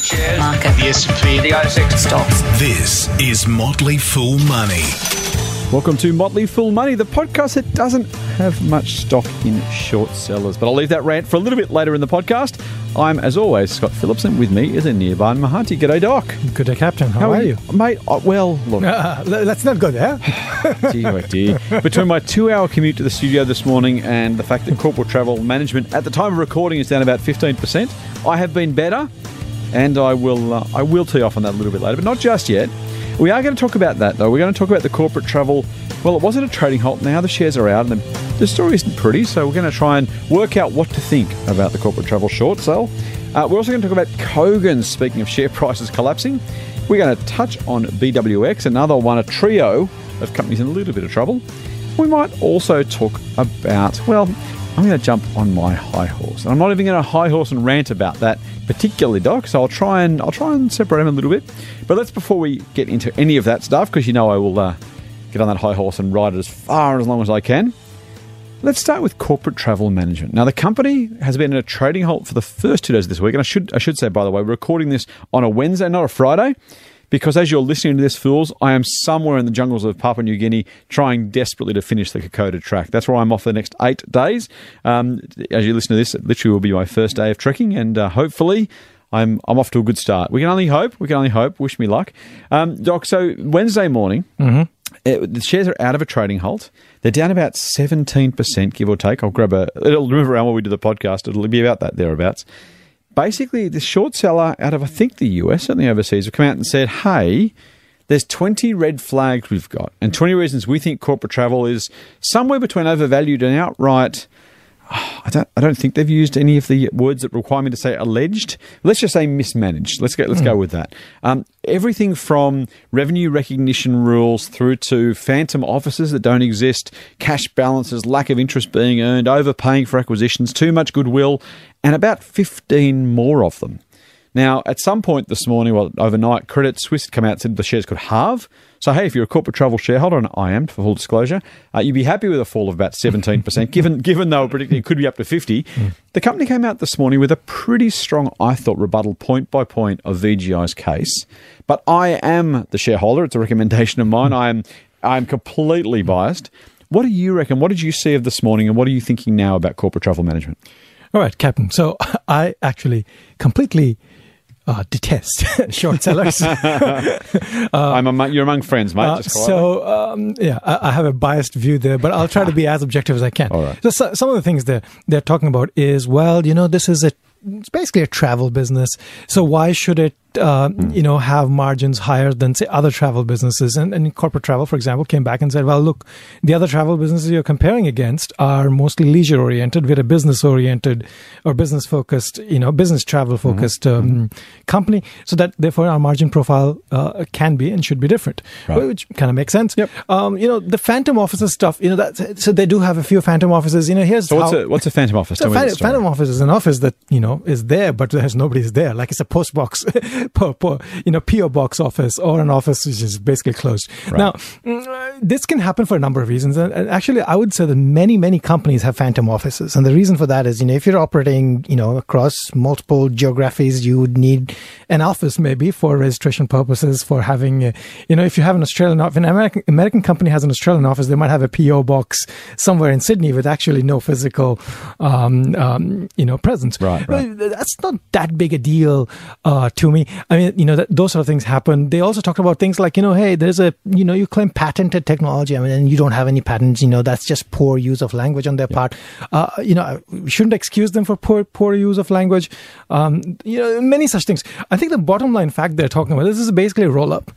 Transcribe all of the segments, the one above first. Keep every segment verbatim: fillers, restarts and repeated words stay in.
Shares. Market. The S and P. The A S X. Stocks. This is Motley Fool Money. Welcome to Motley Fool Money, the podcast that doesn't have much stock in short sellers. But I'll leave that rant for a little bit later in the podcast. I'm, as always, Scott Phillipson. With me is Anir Bhan Mahanti. G'day, Doc. Good day, Captain. How, How are you? Mate, uh, well, look. Uh, let's not go there. Dear, oh dear. Between my two-hour commute to the studio this morning and the fact that corporate travel management at the time of recording is down about fifteen percent, I have been better, and I will, uh, I will tee off on that a little bit later, but not just yet. We are going to talk about that, though. We're going to talk about the corporate travel. Well, it wasn't a trading halt. Now the shares are out and the, the story isn't pretty, so we're going to try and work out what to think about the corporate travel short sale. Uh, we're also going to talk about Kogan, speaking of share prices collapsing. We're going to touch on B W X, another one, a trio of companies in a little bit of trouble. We might also talk about, well, I'm going to jump on my high horse. And I'm not even going to high horse and rant about that particularly, Doc, so I'll try and I'll try and separate them a little bit. But let's, before we get into any of that stuff, because you know I will uh, get on that high horse and ride it as far and as long as I can, let's start with corporate travel management. Now, the company has been in a trading halt for the first two days of this week, and I should I should say, by the way, we're recording this on a Wednesday, not a Friday, because as you're listening to this, fools, I am somewhere in the jungles of Papua New Guinea trying desperately to finish the Kokoda track. That's where I'm off for the next eight days. Um, as you listen to this, it literally will be my first day of trekking, and uh, hopefully I'm I'm off to a good start. We can only hope. We can only hope. Wish me luck. Um, Doc, so Wednesday morning, mm-hmm. it, the shares are out of a trading halt. They're down about seventeen percent, give or take. I'll grab a... It'll move around when we do the podcast. It'll be about that, thereabouts. Basically, the short seller out of, I think, the U S, certainly overseas, have come out and said, hey, there's twenty red flags we've got and twenty reasons we think corporate travel is somewhere between overvalued and outright... Oh, I don't. I don't think they've used any of the words that require me to say alleged. Let's just say mismanaged. Let's go. Let's mm. go with that. Um, everything from revenue recognition rules through to phantom offices that don't exist, cash balances, lack of interest being earned, overpaying for acquisitions, too much goodwill, and about fifteen more of them. Now, at some point this morning, well, overnight, Credit Suisse had come out and said the shares could halve. So, hey, if you're a corporate travel shareholder, and I am, for full disclosure, uh, you'd be happy with a fall of about seventeen percent, given given they were predicting it could be up to fifty. Mm. The company came out this morning with a pretty strong, I thought, rebuttal point by point of V G I's case. But I am the shareholder. It's a recommendation of mine. Mm. I am I am completely biased. What do you reckon? What did you see of this morning, and what are you thinking now about corporate travel management? All right, Captain. So I actually completely... Uh, detest short sellers. uh, I'm among, you're among friends, mate. Uh, so, um, yeah, I, I have a biased view there, but I'll try to be as objective as I can. All right. So, so, some of the things they're, they're talking about is, well, you know, this is a, it's basically a travel business. So why should it, uh, mm. you know, have margins higher than, say, other travel businesses? And, and corporate travel, for example, came back and said, well, look, the other travel businesses you're comparing against are mostly leisure-oriented. We're a business-oriented or business-focused, you know, business travel-focused mm-hmm. um, company. So that, therefore, our margin profile uh, can be and should be different, right. Which kind of makes sense. Yep. Um, you know, the phantom offices stuff, you know, that, so they do have a few phantom offices. You know, here's so what's how... A, what's a phantom office? So phantom, phantom office is an office that, you know, is there, but there's nobody's there. Like it's a post box, po, po, you know, P O box office or an office which is basically closed. Right. Now, this can happen for a number of reasons. And actually, I would say that many, many companies have phantom offices. And the reason for that is, you know, if you're operating, you know, across multiple geographies, you would need an office maybe for registration purposes, for having, a, you know, if you have an Australian office, an American, American company has an Australian office, they might have a P O box somewhere in Sydney with actually no physical, um, um, you know, presence. Right, right. That's not that big a deal uh, to me. I mean, you know, that, those sort of things happen. They also talked about things like, you know, hey, there's a, you know, you claim patented technology. I mean, and you don't have any patents. You know, that's just poor use of language on their yeah. part. Uh, you know, we shouldn't excuse them for poor, poor use of language. Um, you know, many such things. I think the bottom line fact they're talking about, this is basically a roll-up.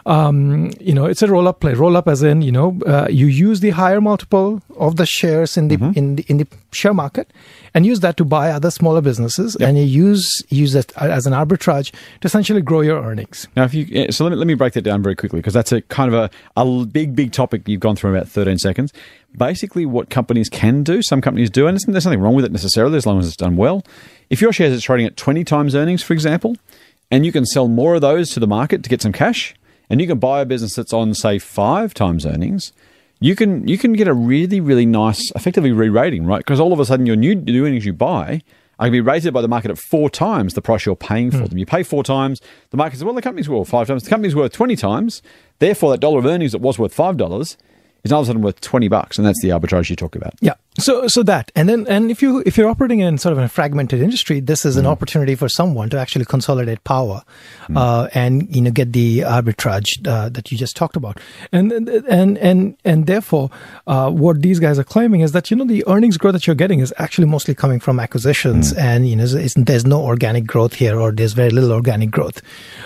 Um, you know, it's a roll-up play. Roll-up as in, you know, uh, you use the higher multiple of the shares in the mm-hmm. in the in the share market, and use that to buy other smaller businesses, yep. and you use use it as an arbitrage to essentially grow your earnings. Now, if you so let me let me break that down very quickly, because that's a kind of a, a big big topic you've gone through in about thirteen seconds. Basically, what companies can do, some companies do, and there's nothing wrong with it necessarily as long as it's done well. If your shares are trading at twenty times earnings, for example, and you can sell more of those to the market to get some cash, and you can buy a business that's on, say, five times earnings, you can you can get a really, really nice, effectively re-rating, right? Because all of a sudden your new, new earnings you buy I can be rated by the market at four times the price you're paying for mm. them. You pay four times, the market says, well, the company's worth five times. The company's worth twenty times. Therefore, that dollar of earnings that was worth five dollars is all of a sudden worth twenty bucks, and that's the arbitrage you talk about. Yeah. So, so that, and then, and if you if you're operating in sort of a fragmented industry, this is an mm. opportunity for someone to actually consolidate power, mm. uh, and you know get the arbitrage uh, that you just talked about, and and and and therefore, uh, what these guys are claiming is that you know the earnings growth that you're getting is actually mostly coming from acquisitions, mm. and you know it's, there's no organic growth here, or there's very little organic growth.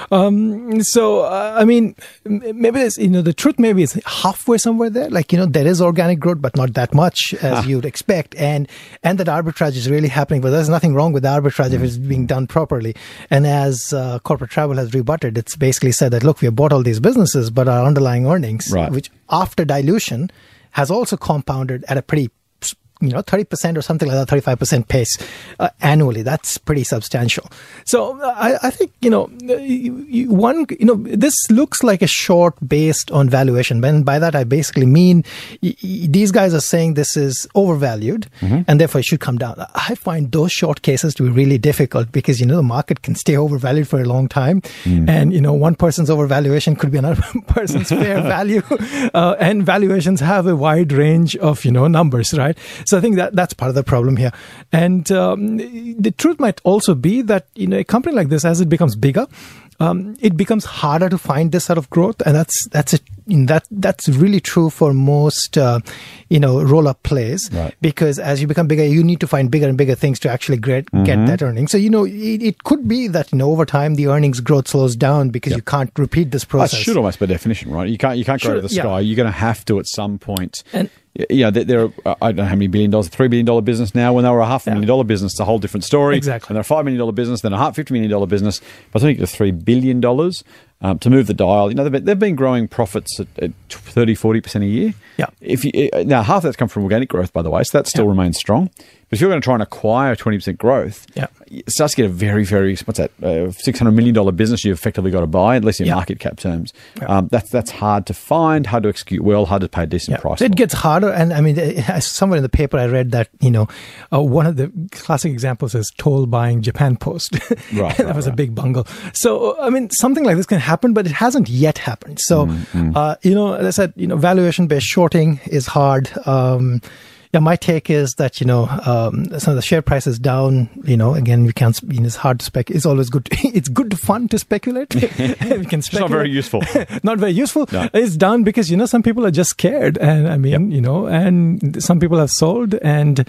Um, so, uh, I mean, maybe it's, you know the truth maybe is halfway somewhere there. Like you know there is organic growth, but not that much as ah. you would expect, and and that arbitrage is really happening, but there's nothing wrong with the arbitrage mm. if it's being done properly. And as uh, corporate travel has rebutted, it's basically said that look, we have bought all these businesses, but our underlying earnings, right. which after dilution has also compounded at a pretty, you know, thirty percent or something like that, thirty-five percent pace uh, annually. That's pretty substantial. So uh, I, I think, you know, you, you, one, you know, this looks like a short based on valuation. And by that, I basically mean y- y- these guys are saying this is overvalued mm-hmm. and therefore it should come down. I find those short cases to be really difficult because, you know, the market can stay overvalued for a long time. Mm. And, you know, one person's overvaluation could be another person's fair value. Uh, and valuations have a wide range of, you know, numbers, right? So I think that that's part of the problem here. And um, the truth might also be that, you know, a company like this, as it becomes bigger, um, it becomes harder to find this sort of growth. And that's that's it. That that's really true for most, uh, you know, roll-up plays. Right. Because as you become bigger, you need to find bigger and bigger things to actually get, mm-hmm. get that earnings. So, you know, it, it could be that, you know, over time, the earnings growth slows down because yep. you can't repeat this process. That should almost by definition, right? You can't you can't grow to the sky. Yeah. You're going to have to at some point. And Yeah, there are, I don't know how many billion dollars, a three billion dollars business now. When they were a half a million dollar business, it's a whole different story. Exactly. And they're a five million dollars business, then a half fifty million dollars business. But I think it's three billion dollars um, to move the dial. You know, they've been, they've been growing profits at, at thirty, forty percent a year. Yeah. If you, now, half of that's come from organic growth, by the way, so that still yeah. remains strong. But if you're going to try and acquire twenty percent growth, yeah. it starts to get a very, very, what's that, uh, six hundred million dollars business you've effectively got to buy, at least in yeah. market cap terms. Yeah. Um, that's that's hard to find, hard to execute well, hard to pay a decent yeah. price It for. gets harder. And I mean, somewhere in the paper I read that, you know, uh, one of the classic examples is Toll buying Japan Post. Right, that right, was right. a big bungle. So, I mean, something like this can happen, but it hasn't yet happened. So, mm-hmm. uh, you know, as I said, you know, valuation-based shorting is hard. Um, Yeah, my take is that, you know, um, some of the share price is down. You know, again, we can't, you know, it's hard to spec. It's always good. To, it's good to fun to speculate. we can speculate. It's not very useful. Not very useful. No. It's down because, you know, some people are just scared. And I mean, yep. you know, and some people have sold. And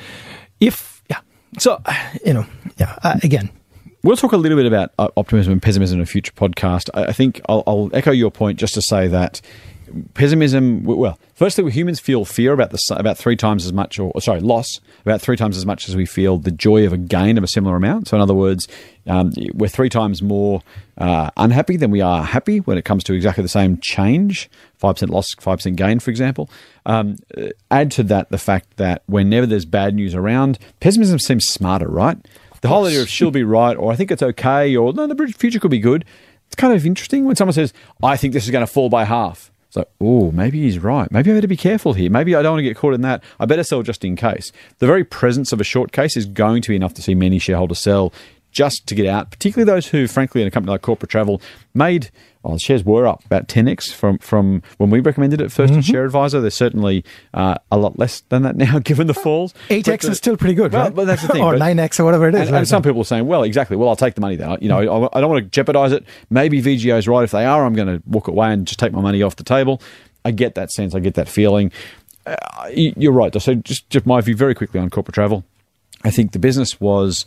if, yeah. So, you know, yeah, uh, again. We'll talk a little bit about uh, optimism and pessimism in a future podcast. I, I think I'll, I'll echo your point just to say that pessimism, well, firstly, humans feel fear about the about three times as much, or sorry, loss about three times as much as we feel the joy of a gain of a similar amount. So, in other words, um, we're three times more uh, unhappy than we are happy when it comes to exactly the same change, five percent loss, five percent gain, for example. Um, add to that the fact that whenever there's bad news around, pessimism seems smarter, right? The whole idea of she'll be right, or I think it's okay, or no, the future could be good. It's kind of interesting when someone says, I think this is going to fall by half. It's like, oh, maybe he's right. Maybe I better be careful here. Maybe I don't want to get caught in that. I better sell just in case. The very presence of a short case is going to be enough to see many shareholders sell just to get out, particularly those who, frankly, in a company like Corporate Travel, made, well, the shares were up about ten x from, from when we recommended it first mm-hmm. at Share Advisor. They're certainly uh, a lot less than that now, given the falls. eight x the, is still pretty good, well, right? But that's the thing. or but, nine x or whatever it is. And, right and some people are saying, well, exactly, well, I'll take the money then. You know, mm-hmm. I, I don't want to jeopardize it. Maybe V G O's right. If they are, I'm going to walk away and just take my money off the table. I get that sense. I get that feeling. Uh, you're right. So just, just my view very quickly on Corporate Travel. I think the business was,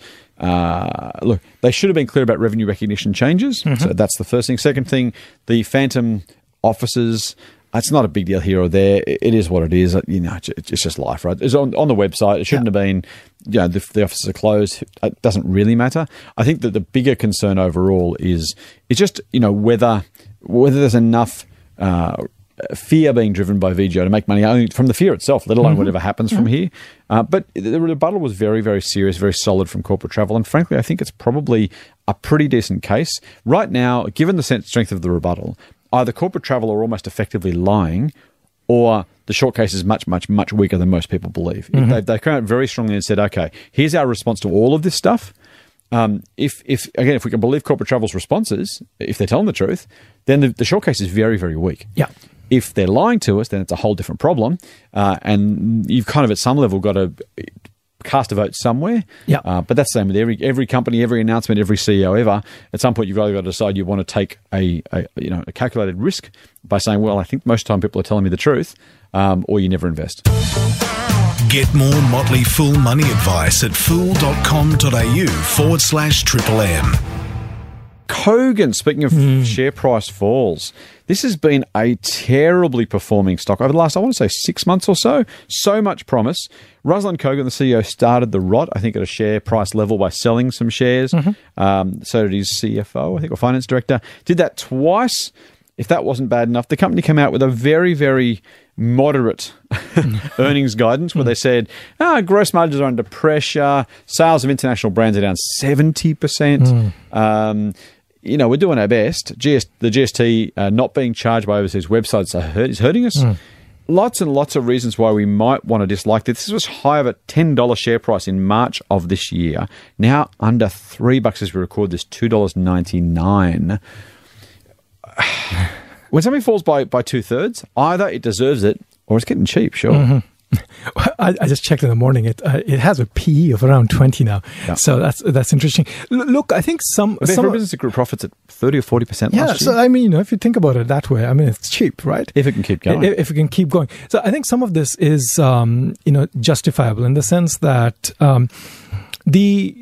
uh, look, they should have been clear about revenue recognition changes. Mm-hmm. So that's the first thing. Second thing, the phantom offices, it's not a big deal here or there. It is what it is. You know, it's just life, right? It's on, on the website. It shouldn't yeah. have been, you know, the, the offices are closed. It doesn't really matter. I think that the bigger concern overall is, it's just, you know, whether, whether there's enough, uh, fear being driven by V G O to make money only from the fear itself, let alone mm-hmm. whatever happens mm-hmm. from here. Uh, but the rebuttal was very, very serious, very solid from Corporate Travel. And frankly, I think it's probably a pretty decent case. Right now, given the strength of the rebuttal, either Corporate Travel are almost effectively lying, or the short case is much, much, much weaker than most people believe. Mm-hmm. They've, they've come out very strongly and said, okay, here's our response to all of this stuff. Um, if, if again, if we can believe Corporate Travel's responses, if they're telling the truth, then the, the short case is very, very weak. Yeah. If they're lying to us, then it's a whole different problem. Uh, and you've kind of at some level got to cast a vote somewhere. Yeah. Uh, but that's the same with every every company, every announcement, every C E O ever. At some point, you've either got to decide you want to take a, a you know a calculated risk by saying, well, I think most of the time people are telling me the truth, um, or you never invest. Get more Motley Fool money advice at fool.com.au forward slash triple M. Kogan, speaking of mm. share price falls, this has been a terribly performing stock over the last, I want to say, six months or so. So much promise. Ruslan Kogan, the C E O, started the rot, I think, at a share price level by selling some shares. Mm-hmm. Um, so did his C F O, I think, or finance director. Did that twice. If that wasn't bad enough, the company came out with a very, very moderate earnings guidance where they said, ah, gross margins are under pressure, sales of international brands are down seventy percent. Mm. Um, you know, we're doing our best. G S, the G S T uh, not being charged by overseas websites are hurt, is hurting us. Mm. Lots and lots of reasons why we might want to dislike this. This was high of a ten dollars share price in March of this year. Now under three bucks as we record this, two dollars ninety-nine. When something falls by, by two-thirds, either it deserves it or it's getting cheap, sure. Mm-hmm. I, I just checked in the morning. It uh, it has a P E of around twenty now. Yeah. So that's that's interesting. L- look, I think some... But some for a business that grew profits at thirty or forty percent yeah, last year. So I mean, you know, if you think about it that way, I mean, it's cheap, right? If it can keep going. If, if it can keep going. So I think some of this is, um, you know, justifiable in the sense that um, the...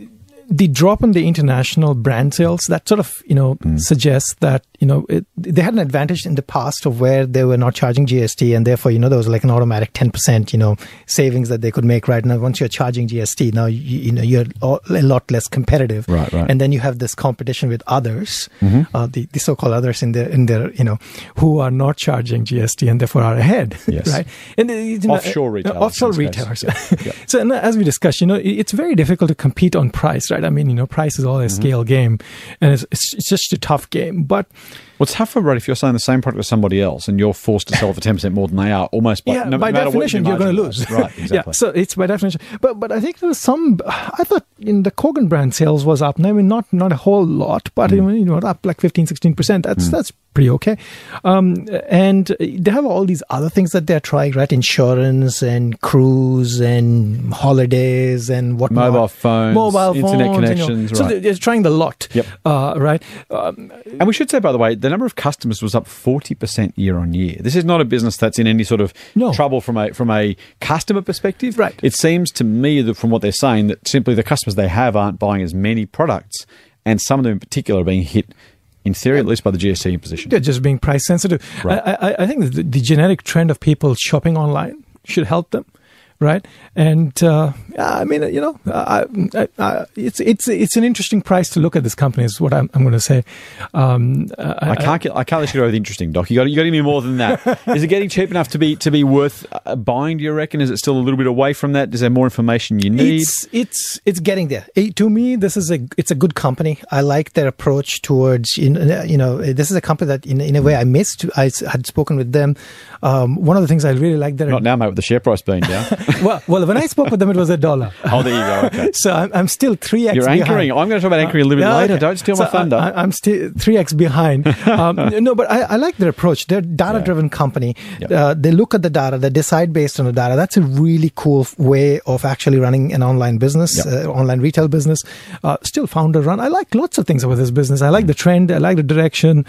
The drop in the international brand sales, that sort of, you know, mm. suggests that, you know, it, they had an advantage in the past of where they were not charging G S T, and therefore, you know, there was like an automatic ten percent, you know, savings that they could make right now. Once you're charging G S T, now, you, you know, you're a lot less competitive. Right, right. And then you have this competition with others, mm-hmm. uh, the, the so-called others in their, in their, you know, who are not charging G S T and therefore are ahead. Yes. Right? And, you know, offshore retailers. Uh, offshore retailers. Yeah. Yeah. So and as we discussed, you know, it's very difficult to compete on price, right? I mean, you know, price is all a mm-hmm. scale game, and it's, it's it's just a tough game. But what's tougher, right? If you're selling the same product to somebody else and you're forced to sell for ten percent more than they are, almost by, yeah, no, by no definition, you you're going to lose. Right, exactly. Yeah, so it's by definition. But but I think there was some. I thought in the Kogan brand sales was up. I mean, not not a whole lot, but mm. you know, up like fifteen, sixteen percent. That's mm. that's pretty okay. Um, and they have all these other things that they're trying, right? Insurance and cruise and holidays and whatnot. Mobile phones, mobile internet phones, connections. You know. Right. So they're, they're trying the lot. Yep. Uh, right. Um, and we should say, by the way, the number of customers was up forty percent year on year. This is not a business that's in any sort of no. trouble from a from a customer perspective. Right. It seems to me that from what they're saying that simply the customers they have aren't buying as many products, and some of them in particular are being hit, in theory, at least by the G S T imposition. They're just being price sensitive. Right. I, I, I think the, the genetic trend of people shopping online should help them, right? And uh, I mean, you know, I, I, I, it's it's it's an interesting price to look at this company. Is what I'm, I'm going to say. Um, I, I can't get I can't let you go with interesting, Doc. You got you got to give me more than that. Is it getting cheap enough to be to be worth uh, buying? Do you reckon? Is it still a little bit away from that? Is there more information you need? It's it's it's getting there. It, to me, this is a it's a good company. I like their approach towards you know this is a company that in in a way I missed. I had spoken with them. Um, one of the things I really like that not now, mate, with the share price being down. well, well, when I spoke with them, it was a dollar. Oh, there you go. Okay. So I'm, I'm still three x You're behind. anchoring. I'm going to talk about anchoring a little bit uh, later. okay. Don't steal so my thunder. I, I'm still three x behind. Um, no, but I, I like their approach. They're a data-driven yeah. company. Yep. Uh, they look at the data. They decide based on the data. That's a really cool way of actually running an online business, yep. uh, online retail business. Uh, still founder-run. I like lots of things about this business. I like the trend. I like the direction.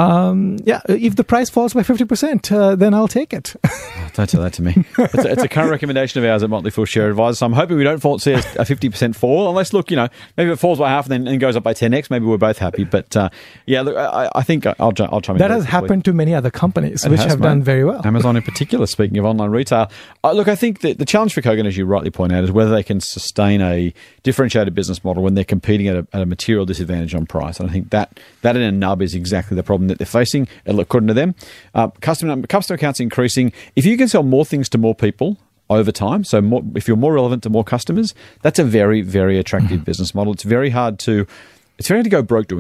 Um, yeah, if the price falls by fifty percent, uh, then I'll take it. Don't tell that to me. It's a, it's a current recommendation of ours at Motley Fool Share Advisors. So I'm hoping we don't fall, see a fifty percent fall. Unless, look, you know, maybe it falls by half and then and goes up by ten x. Maybe we're both happy. But uh, yeah, look, I, I think I'll, I'll try. That has happened to many other companies, it which has, have mate. done very well. Amazon in particular, speaking of online retail. Uh, look, I think that the challenge for Kogan, as you rightly point out, is whether they can sustain a differentiated business model when they're competing at a, at a material disadvantage on price. And I think that that in a nub is exactly the problem that they're facing, according to them. Uh, customer, customer accounts increasing. If you can sell more things to more people over time, so more, if you're more relevant to more customers, that's a very, very attractive mm-hmm. business model. It's very hard to... It's very hard to go broke doing that.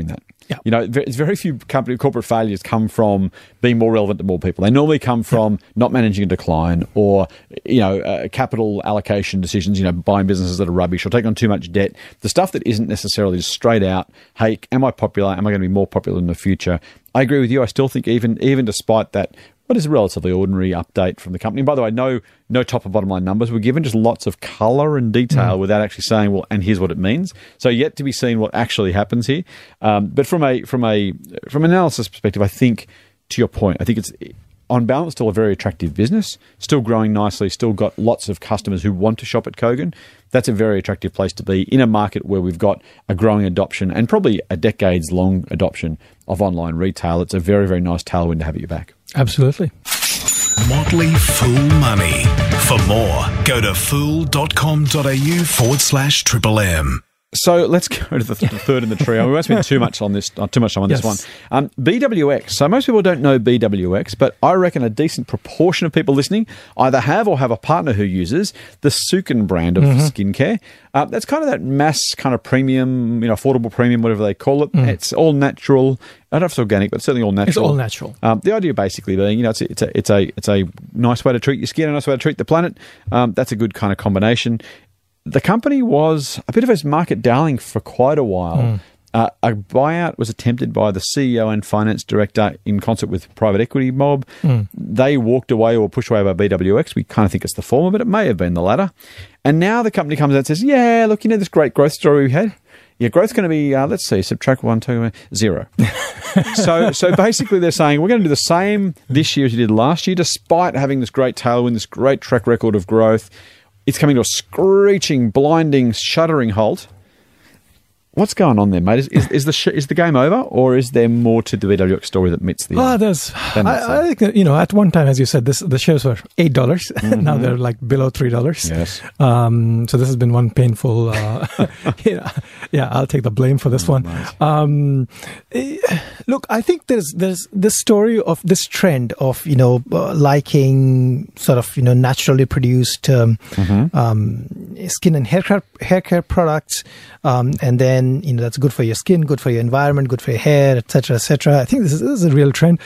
Yeah. You know, ve- very few company corporate failures come from being more relevant to more people. They normally come from yeah. not managing a decline, or you know, uh, capital allocation decisions. You know, buying businesses that are rubbish or taking on too much debt. The stuff that isn't necessarily just straight out. Hey, am I popular? Am I going to be more popular in the future? I agree with you. I still think even even despite that, what is a relatively ordinary update from the company? And by the way, no no top or bottom line numbers were given, just lots of colour and detail mm. without actually saying, well, and here's what it means. So yet to be seen what actually happens here. Um, but from a from a from an analysis perspective, I think, to your point, I think it's on balance still a very attractive business, still growing nicely, still got lots of customers who want to shop at Kogan. That's a very attractive place to be in a market where we've got a growing adoption and probably a decades-long adoption of online retail. It's a very, very nice tailwind to have at your back. Absolutely. Motley Fool Money. For more, go to fool.com.au forward slash triple M. So let's go to the, th- the third in the trio. We won't spend too much on this, uh, too much time on yes. this one. Um, B W X. So most people don't know B W X, but I reckon a decent proportion of people listening either have or have a partner who uses the Sukin brand of mm-hmm. skincare. Uh, that's kind of that mass kind of premium, you know, affordable premium, whatever they call it. Mm. It's all natural. I don't know if it's organic, but certainly all natural. It's all natural. Um, the idea basically being, you know, it's a, it's a it's a it's a nice way to treat your skin, a nice way to treat the planet. Um, that's a good kind of combination. The company was a bit of a market darling for quite a while. Mm. Uh, a buyout was attempted by the C E O and finance director in concert with private equity mob. Mm. They walked away or pushed away by B W X. We kind of think it's the former, but it may have been the latter. And now the company comes out and says, yeah, look, you know this great growth story we had? Yeah, growth's going to be, uh, let's see, subtract one, two, zero. so so basically they're saying we're going to do the same this year as you did last year, despite having this great tailwind, this great track record of growth. It's coming to a screeching, blinding, shuddering halt. What's going on there, mate? Is, is, is the sh- is the game over, or is there more to the B W X story that meets the? Oh, there's. I, I think that, you know, at one time, as you said, this the shares were eight dollars. Mm-hmm. Now they're like below three dollars. Yes. Um, so this has been one painful. Uh, yeah, yeah, I'll take the blame for this oh, one. Nice. Um, look, I think there's there's this story of this trend of you know uh, liking sort of you know naturally produced um, mm-hmm. um, skin and hair care, hair care products, um, and then. You know that's good for your skin, good for your environment, good for your hair, et cetera, et cetera. I think this is, this is a real trend.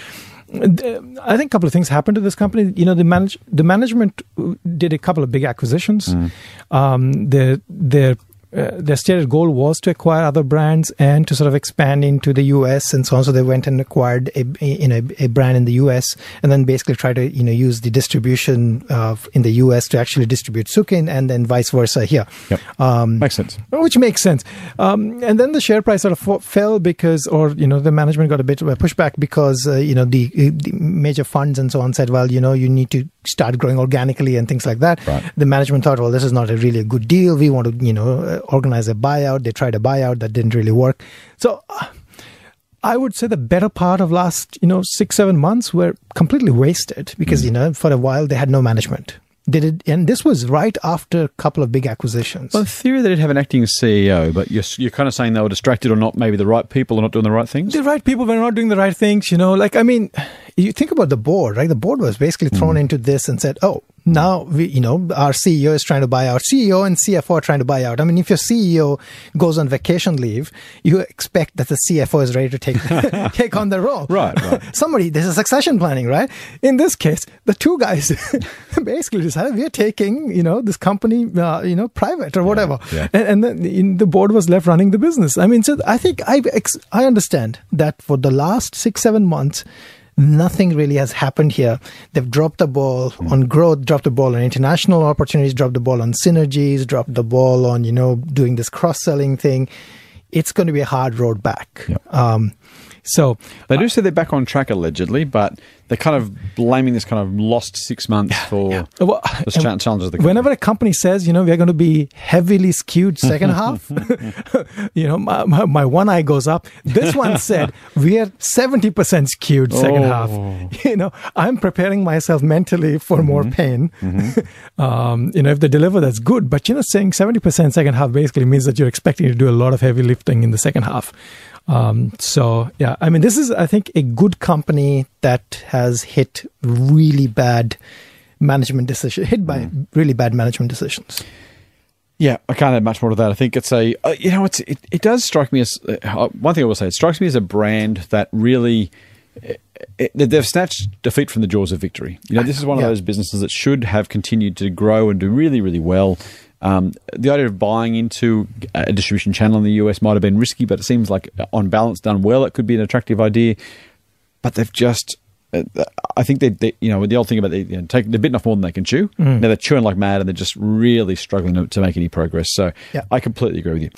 I think a couple of things happened to this company. You know, the manage the management did a couple of big acquisitions. Mm. Um, their their uh, their stated goal was to acquire other brands and to sort of expand into the U S and so on. So they went and acquired a you know a brand in the U S and then basically try to you know use the distribution uh, in the U S to actually distribute Sukin, and then vice versa here. Yep. Um, makes sense. Which makes sense. Um, and then the share price sort of f- fell because, or you know, the management got a bit of a pushback because uh, you know the, the major funds and so on said, well, you know, you need to start growing organically and things like that. Right. The management thought, well, this is not a really a good deal. We want to, you know, organize a buyout. They tried a buyout that didn't really work. So uh, I would say the better part of last, you know, six, seven months were completely wasted because, mm. you know, for a while they had no management. They did, and this was right after a couple of big acquisitions. Well, in theory, they did have an acting C E O, but you're, you're kind of saying they were distracted or not, maybe the right people are not doing the right things? The right people were not doing the right things, you know. Like, I mean, you think about the board, right? The board was basically thrown mm. into this and said, oh, now, we, you know, our C E O is trying to buy out. C E O and C F O are trying to buy out. I mean, if your C E O goes on vacation leave, you expect that the C F O is ready to take take on the role. Right, right. Somebody, there's a succession planning, right? In this case, the two guys basically decided we are taking, you know, this company, uh, you know, private or whatever. Yeah, yeah. And, and then the board was left running the business. I mean, so I think I I understand that for the last six, seven months, nothing really has happened here. They've dropped the ball mm. on growth, dropped the ball on international opportunities, dropped the ball on synergies, dropped the ball on, you know, doing this cross-selling thing. It's going to be a hard road back. Yep. Um, so they do uh, say they're back on track allegedly, but they're kind of blaming this kind of lost six months for yeah. well, the challenges of the company. Whenever a company says, you know, we're going to be heavily skewed second half, you know, my, my, my one eye goes up. This one said we are seventy percent skewed second oh. half. You know, I'm preparing myself mentally for mm-hmm. more pain. Mm-hmm. um, you know, if they deliver, that's good. But, you know, saying seventy percent second half basically means that you're expecting to do a lot of heavy lifting in the second half. Um, so, yeah, I mean, this is, I think, a good company that has hit really bad management decisions, hit by mm. really bad management decisions. Yeah, I can't add much more to that. I think it's a, uh, you know, it's it, it does strike me as, uh, one thing I will say, it strikes me as a brand that really, it, it, they've snatched defeat from the jaws of victory. You know, this is one Yeah. of those businesses that should have continued to grow and do really, really well. Um, the idea of buying into a distribution channel in the U S might have been risky, but it seems like on balance done well, it could be an attractive idea. But they've just, uh, I think they, they, you know, the old thing about they, you know, take, they're bitten off more than they can chew. Mm. Now they're chewing like mad and they're just really struggling to, to make any progress. So Yeah. I completely agree with you.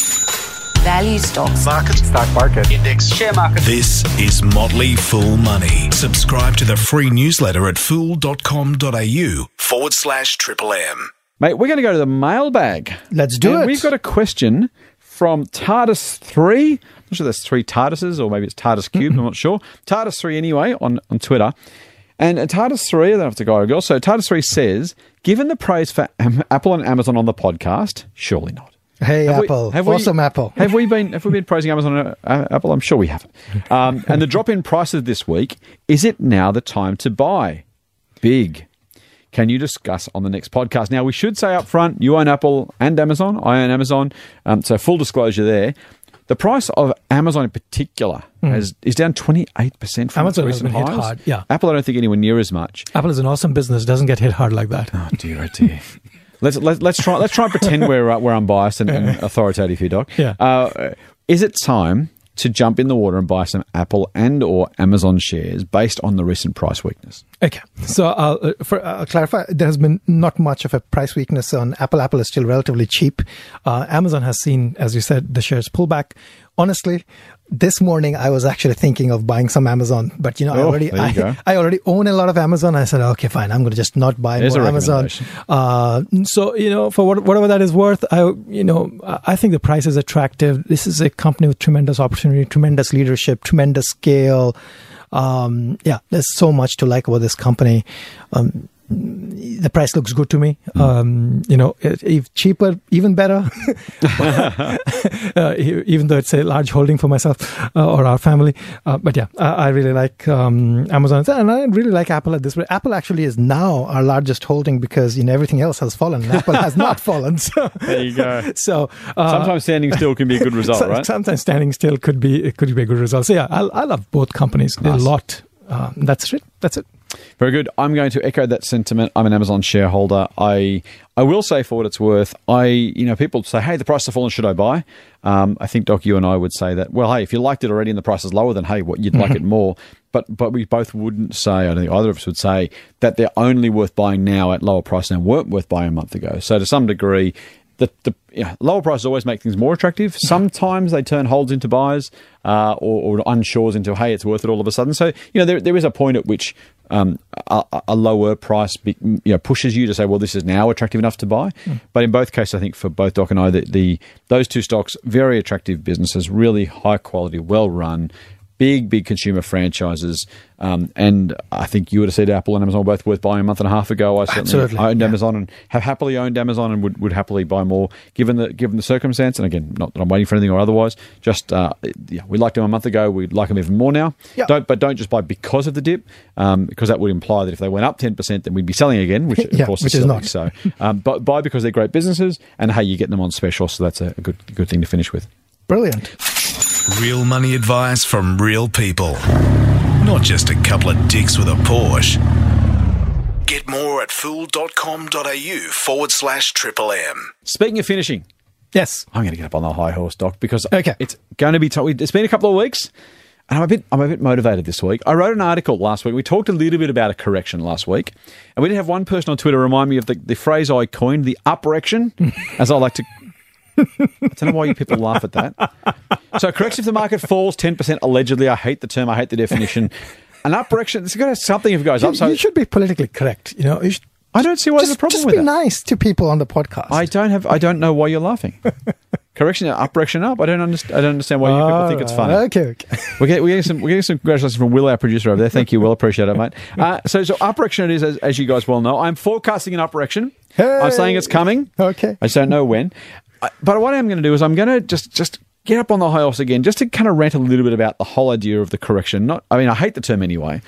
Value stocks. Market. Stock market. Index. Share market. This is Motley Fool Money. Subscribe to the free newsletter at fool.com.au forward slash triple M. Mate, we're going to go to the mailbag. Let's do And it. We've got a question from TARDIS three. I'm not sure there's three TARDISes or maybe it's TARDIS Cubed. I'm not sure. TARDIS three anyway on, on Twitter. And uh, TARDIS three, I don't know if it's a guy or a girl. So TARDIS three says, given the praise for Am- Apple and Amazon on the podcast, surely not. Hey, Have we- Apple. have we- awesome Apple. Have we been have we been praising Amazon and uh, Apple? I'm sure we haven't. Um, and the drop in prices this week, is it now the time to buy? Big. Can you discuss on the next podcast? Now, we should say up front, you own Apple and Amazon. I own Amazon. Um, so full disclosure there. The price of Amazon in particular has, is down twenty-eight percent from Amazon its has recent been hit highs. hard, yeah. Apple, I don't think anywhere near as much. Apple is an awesome business. Doesn't get hit hard like that. Oh dear, oh dear. let's let, let's try let's try and pretend we're uh, we're unbiased and, and authoritative here, Doc. Yeah. Uh, is it time to jump in the water and buy some Apple and or Amazon shares based on the recent price weakness? Okay, so uh, for uh, clarify, there has been not much of a price weakness on Apple. Apple is still relatively cheap. Uh, Amazon has seen, as you said, the shares pull back. Honestly, this morning I was actually thinking of buying some Amazon, but you know, I Oh, already there you go. I, I already own a lot of Amazon. I said, okay, fine, I'm going to just not buy There's more a Amazon. recommendation. Uh, so you know, for what, whatever that is worth, I you know, I think the price is attractive. This is a company with tremendous opportunity, tremendous leadership, tremendous scale. Um, yeah, there's so much to like about this company. Um, the price looks good to me. Mm. Um, you know, if, if cheaper, even better. uh, e- even though it's a large holding for myself uh, or our family. Uh, but yeah, I, I really like um, Amazon, and I really like Apple at this rate. Apple actually is now our largest holding because you know everything else has fallen, and Apple has not fallen. So There you go. so uh, Sometimes standing still can be a good result, so- right? Sometimes standing still could be it could be a good result. So yeah, I, I love both companies a Nice. lot. Uh, that's it. That's it. Very good. I'm going to echo that sentiment. I'm an Amazon shareholder. I I will say, for what it's worth, I you know people say, hey, the price has fallen, should I buy? Um, I think Doc, you and I would say that. Well, hey, if you liked it already and the price is lower, then hey, what you'd like it more. But but we both wouldn't say. I don't think either of us would say that they're only worth buying now at lower price and weren't worth buying a month ago. So to some degree, the the yeah, lower prices always make things more attractive. Sometimes they turn holds into buys, uh, or, or unshores into, hey, it's worth it all of a sudden. So, you know, there there is a point at which um, a, a lower price be, you know, pushes you to say, well, this is now attractive enough to buy. Mm. But in both cases, I think for both Doc and I, the, the those two stocks, very attractive businesses, really high quality, well run, big, big consumer franchises. Um, and I think you would have said Apple and Amazon were both worth buying a month and a half ago. I certainly Absolutely, owned yeah. Amazon and have happily owned Amazon and would, would happily buy more given the given the circumstance. And again, not that I'm waiting for anything or otherwise. Just uh, yeah, we liked them a month ago. We'd like them even more now. Yeah. Don't, but don't just buy because of the dip, um, because that would imply that if they went up ten percent, then we'd be selling again, which of Yeah, course which is is silly. not. So, um, but buy because they're great businesses, and hey, you get them on special, so that's a, a good good thing to finish with. Brilliant. Real money advice from real people. Not just a couple of dicks with a Porsche. Get more at fool.com.au forward slash triple M. Speaking of finishing, Yes. I'm going to get up on the high horse, Doc, because Okay. it's going to be. T- it's been a couple of weeks, and I'm a bit. I'm a bit motivated this week. I wrote an article last week. We talked a little bit about a correction last week, and we did have one person on Twitter remind me of the, the phrase I coined, the uprection, as I like to. I don't know why you people laugh at that. So, correction if the market falls ten percent allegedly. I hate the term. I hate the definition. An uprection. It's got to have something if it goes You, up. So you should be politically correct. You know, you should, I don't see why there's just, a problem just with be that. nice to people on the podcast. I don't have. I don't know why you're laughing. Correction, uprection up. I don't understand. I don't understand why you people think it's funny. Okay, okay. We're getting, we're getting some. We're getting some congratulations from Will, our producer over there. Thank you, Will. Appreciate it, mate. Uh, so, so uprection it is, as, as you guys well know. I'm forecasting an uprection. Hey. I'm saying it's coming. Okay. I just don't know when. I, but what I'm going to do is I'm going to just just get up on the high horse again, just to kind of rant a little bit about the whole idea of the correction. Not. I mean, I hate the term anyway.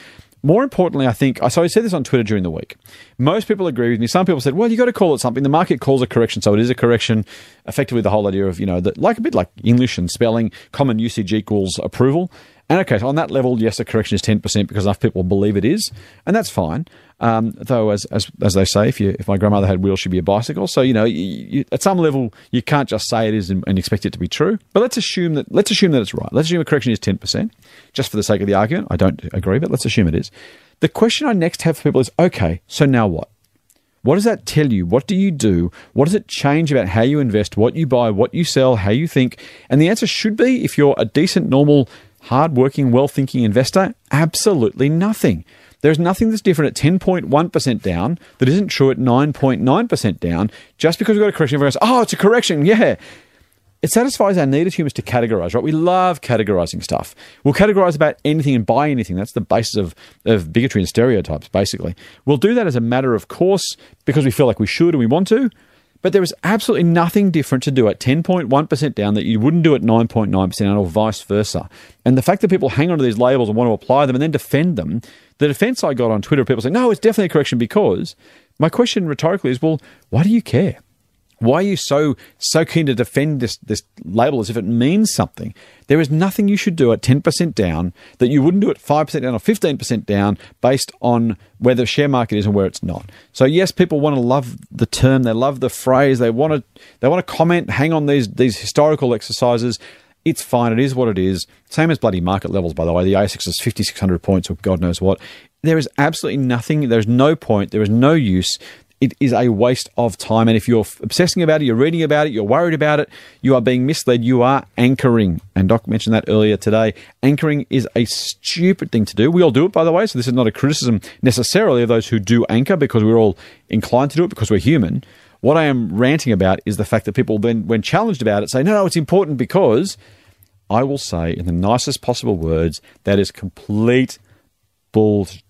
more importantly, I think, so I said this on Twitter during the week. Most people agree with me. Some people said, well, you got to call it something. The market calls a correction, so it is a correction. Effectively, the whole idea of, you know, that, like a bit like English and spelling, common usage equals approval. And okay, so on that level, yes, a correction is ten percent because enough people believe it is. And that's fine. Um, though, as, as as they say, if you if my grandmother had wheels, she'd be a bicycle. So, you know, you, you, at some level, you can't just say it is and, and expect it to be true. But let's assume that let's assume that it's right. Let's assume a correction is ten percent, just for the sake of the argument. I don't agree, but let's assume it is. The question I next have for people is, okay, so now what? What does that tell you? What do you do? What does it change about how you invest, what you buy, what you sell, how you think? And the answer should be, if you're a decent, normal, hard-working, well-thinking investor, absolutely nothing. There's nothing that's different at ten point one percent down that isn't true at nine point nine percent down. Just because we've got a correction, everyone goes, oh, it's a correction, yeah. It satisfies our need as humans to categorize, right? We love categorizing stuff. We'll categorize about anything and buy anything. That's the basis of, of bigotry and stereotypes, basically. We'll do that as a matter of course because we feel like we should and we want to. But there is absolutely nothing different to do at ten point one percent down that you wouldn't do at nine point nine percent down, or vice versa. And the fact that people hang on to these labels and want to apply them and then defend them, the defense I got on Twitter, people say, no, it's definitely a correction because. My question rhetorically is, well, why do you care? Why are you so so keen to defend this, this label as if it means something? There is nothing you should do at ten percent down that you wouldn't do at five percent down or fifteen percent down based on where the share market is and where it's not. So yes, people want to love the term, they love the phrase, they want to they want to comment, hang on these these historical exercises. It's fine, it is what it is. Same as bloody market levels, by the way. The A S X is fifty-six hundred points or God knows what. There is absolutely nothing, there's no point, there is no use. It is a waste of time. And if you're obsessing about it, you're reading about it, you're worried about it, you are being misled, you are anchoring. And Doc mentioned that earlier today. Anchoring is a stupid thing to do. We all do it, by the way. So this is not a criticism necessarily of those who do anchor, because we're all inclined to do it because we're human. What I am ranting about is the fact that people then, when challenged about it, say, no, no, it's important because. I will say in the nicest possible words, that is complete bullshit.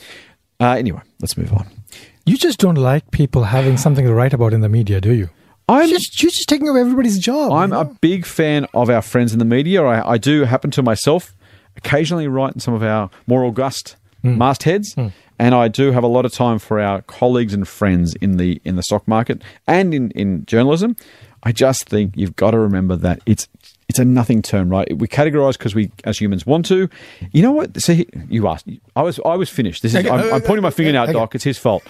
Uh, anyway, let's move on. You just don't like people having something to write about in the media, do you? I'm you're just, you're just taking over everybody's job. I'm you know? a big fan of our friends in the media. I, I do happen to myself occasionally write in some of our more august mm. mastheads, mm. and I do have a lot of time for our colleagues and friends in the in the stock market and in, in journalism. I just think you've got to remember that it's it's a nothing term, right? We categorize because we, as humans, want to. You know what? See, you asked. I was I was finished. This is. Okay. I'm, I'm pointing my finger now, okay. Doc. It's his fault.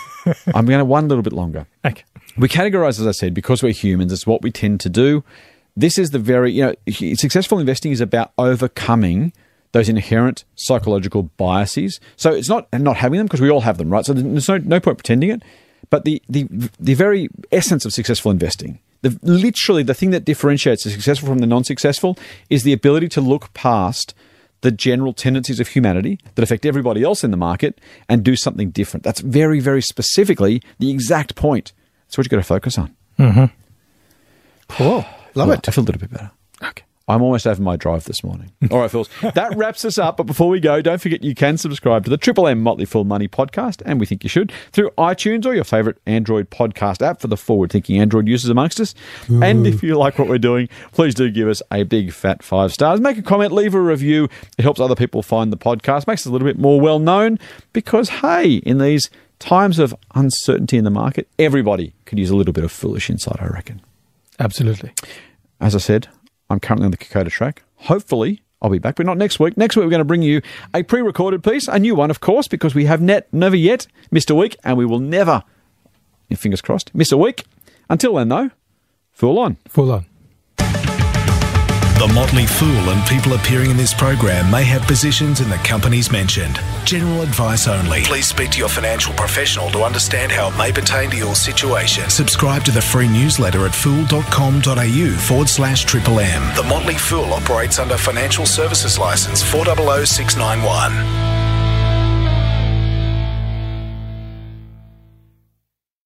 I'm going to one little bit longer. Okay. We categorize, as I said, because we're humans. It's what we tend to do. This is the very, you know, successful investing is about overcoming those inherent psychological biases. So it's not not having them, because we all have them, right? So there's no no point pretending it. But the the the very essence of successful investing, the, literally the thing that differentiates the successful from the non-successful, is the ability to look past the general tendencies of humanity that affect everybody else in the market and do something different. That's very, very specifically the exact point. That's what you've got to focus on. Mm-hmm. Cool. Love well, it. I feel a little bit better. Okay. I'm almost over my drive this morning. All right, Phils. That wraps us up. But before we go, don't forget you can subscribe to the Triple M Motley Fool Money podcast, and we think you should, through iTunes or your favourite Android podcast app for the forward-thinking Android users amongst us. Ooh. And if you like what we're doing, please do give us a big fat five stars. Make a comment, leave a review. It helps other people find the podcast, makes us a little bit more well-known, because, hey, in these times of uncertainty in the market, everybody could use a little bit of foolish insight, I reckon. Absolutely. As I said, I'm currently on the Kokoda track. Hopefully, I'll be back, but not next week. Next week, we're going to bring you a pre-recorded piece, a new one, of course, because we have net, never yet missed a week, and we will never, fingers crossed, miss a week. Until then, though, fool on. Fool on. The Motley Fool and people appearing in this program may have positions in the companies mentioned. General advice only. Please speak to your financial professional to understand how it may pertain to your situation. Subscribe to the free newsletter at fool.com.au forward slash triple M. The Motley Fool operates under Financial Services Licence four zero zero six nine one.